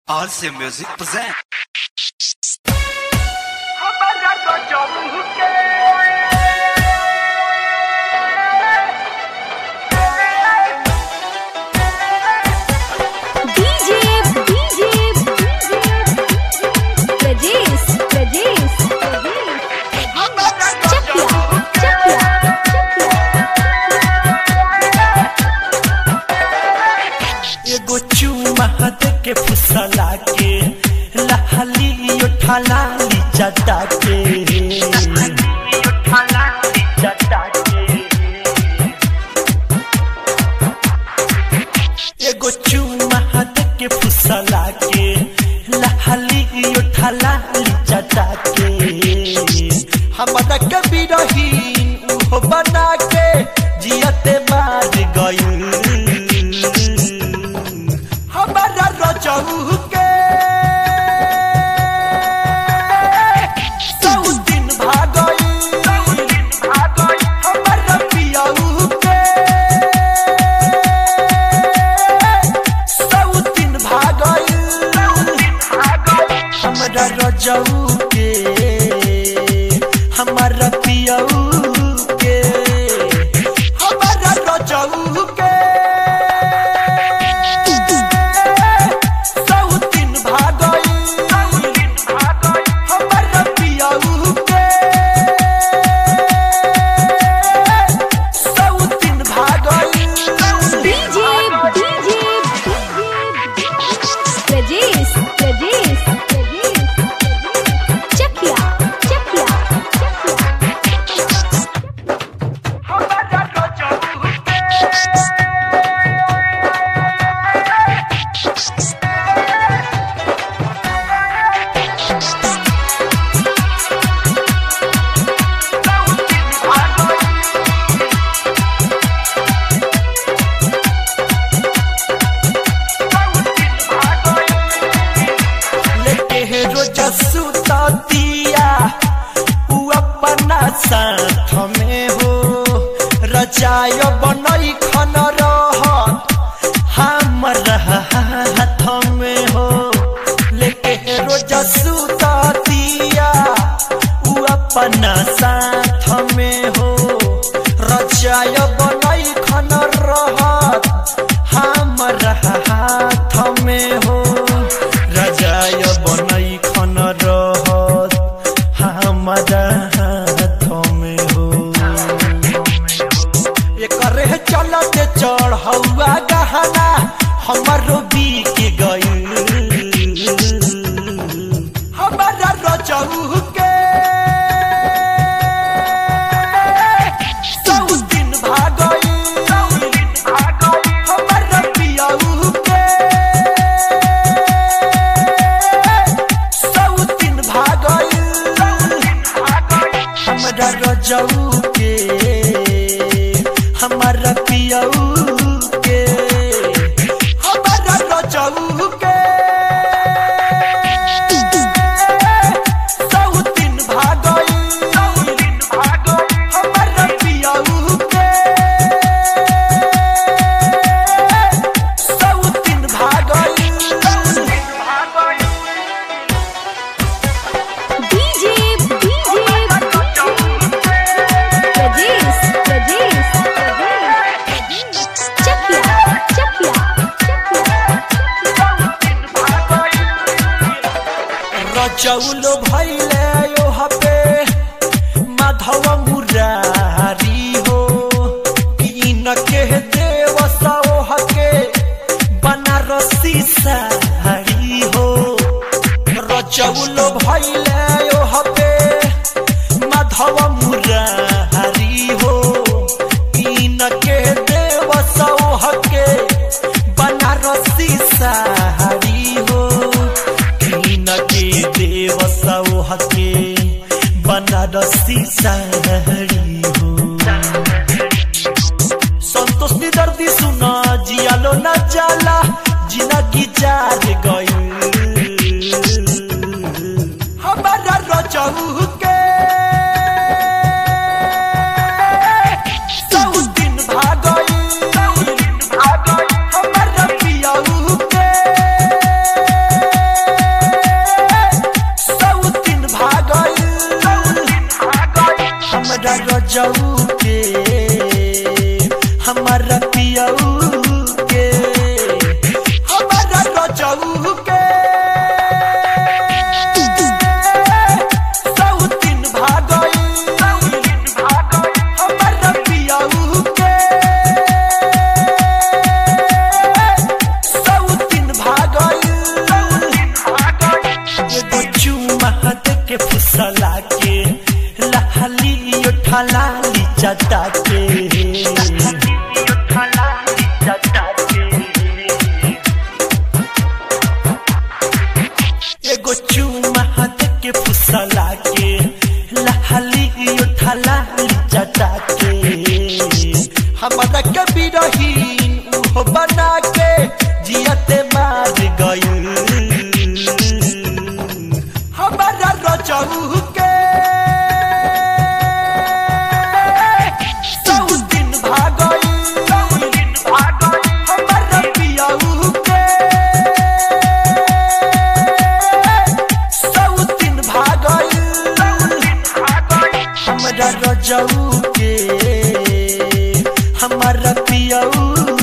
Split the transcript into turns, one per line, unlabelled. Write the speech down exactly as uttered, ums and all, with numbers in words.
R C Music present.
एगो चुमा के फुसला के लहली उठाला ली चटा के एगो चुमा के फुसला के लहली उठाला ली चटा के हमारा कभी रहीन उहो बना के जियते मार गई हमारा रजऊ के सौ दिन भागई हमारा पियाऊ के सौ दिन भागई हमारा रजऊ के हमारा पियाऊ के हमारा रजऊ के साथ में हो रचाय बनई खन रहत हमर हाथ में हो लेके रोज सुततिया उ अपना साथ में हो रचाय बनई खन रहत हमर हाथ में हो रचाय बनई खन रहत हमारा चलते चढ़ौआ गहना हमारो बीक गई हमारा रजऊ के सौ दिन भागई हमारा पियाऊ के सौ दिन भागई हमारा रजऊ के हमारा पियाऊ के हमारा रजऊ के सौ दिन भागई हमारा पियाऊ के सौ दिन भागई चौलो भैले ओह पे माधव मुरारी हो इन के देव सौह के बनारसी साड़ी हो रचौलो भैले ओह पे माधव मुरारी हो इन के देव सौह के बनारसी साड़ी हो के देव सौह रजऊ के हमारा पियऊ के हमारा रजऊ के सौतीन भागई हमारा पियऊ के सौतीन भागई एगो चुमा के फुसला के लहली उठला चटा के एगो चुमा के फुसला के लहली उठला चटा के हमारा कभी रहीन उहो बना के जियते मार गई हमारा रजऊ के सौतीन भागई हमारा पियऊ के सौतीन भागई हमारा रजऊ के हमारा पियऊ